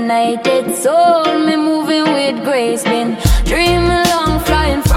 united soul. Me moving with grace, been dreaming long, flying